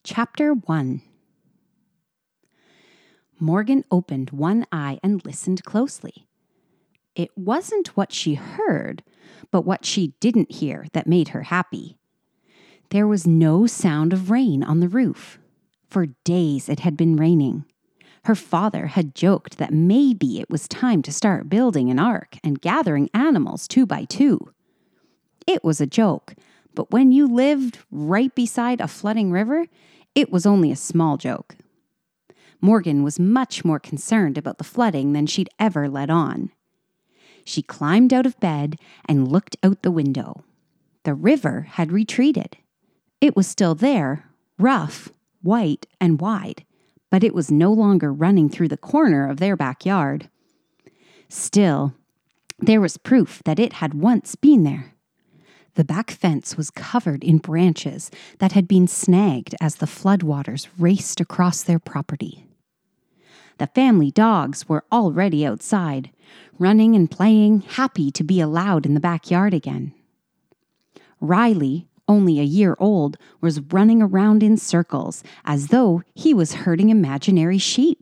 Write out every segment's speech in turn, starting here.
Chapter 1. Morgan opened one eye and listened closely. It wasn't what she heard, but what she didn't hear that made her happy. There was no sound of rain on the roof. For days it had been raining. Her father had joked that maybe it was time to start building an ark and gathering animals 2 by 2. It was a joke, but when you lived right beside a flooding river, it was only a small joke. Morgan was much more concerned about the flooding than she'd ever let on. She climbed out of bed and looked out the window. The river had retreated. It was still there, rough, white, and wide, but it was no longer running through the corner of their backyard. Still, there was proof that it had once been there. The back fence was covered in branches that had been snagged as the floodwaters raced across their property. The family dogs were already outside, running and playing, happy to be allowed in the backyard again. Riley, only a year old, was running around in circles as though he was herding imaginary sheep.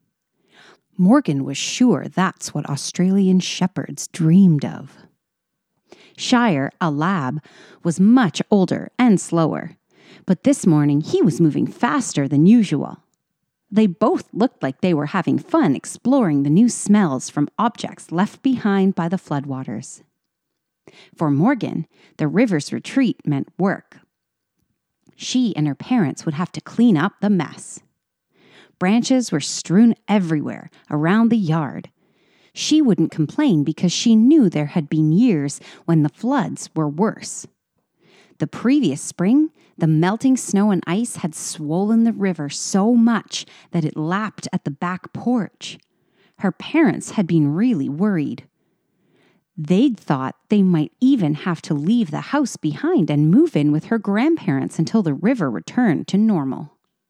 Morgan was sure that's what Australian shepherds dreamed of. Shire, a lab, was much older and slower, but this morning he was moving faster than usual. They both looked like they were having fun exploring the new smells from objects left behind by the floodwaters. For Morgan, the river's retreat meant work. She and her parents would have to clean up the mess. Branches were strewn everywhere around the yard. She wouldn't complain because she knew there had been years when the floods were worse. The previous spring, the melting snow and ice had swollen the river so much that it lapped at the back porch. Her parents had been really worried. They'd thought they might even have to leave the house behind and move in with her grandparents until the river returned to normal.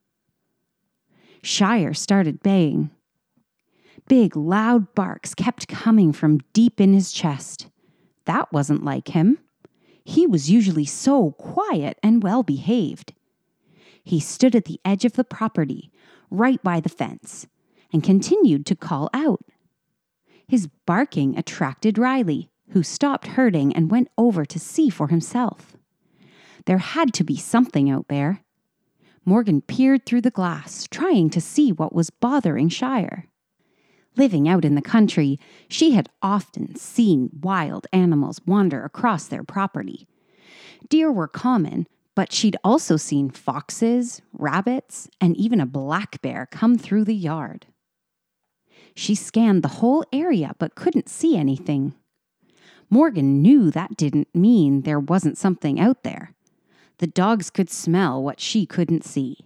Shire started baying. Big, loud barks kept coming from deep in his chest. That wasn't like him. He was usually so quiet and well-behaved. He stood at the edge of the property, right by the fence, and continued to call out. His barking attracted Riley, who stopped herding and went over to see for himself. There had to be something out there. Morgan peered through the glass, trying to see what was bothering Shire. Living out in the country, she had often seen wild animals wander across their property. Deer were common, but she'd also seen foxes, rabbits, and even a black bear come through the yard. She scanned the whole area but couldn't see anything. Morgan knew that didn't mean there wasn't something out there. The dogs could smell what she couldn't see.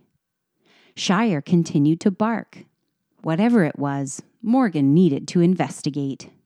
Shire continued to bark. Whatever it was, Morgan needed to investigate.